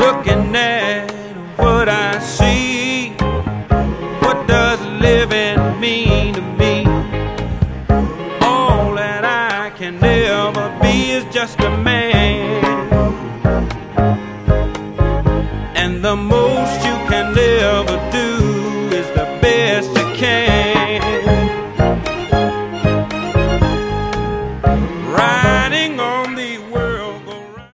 looking at what I see. What does living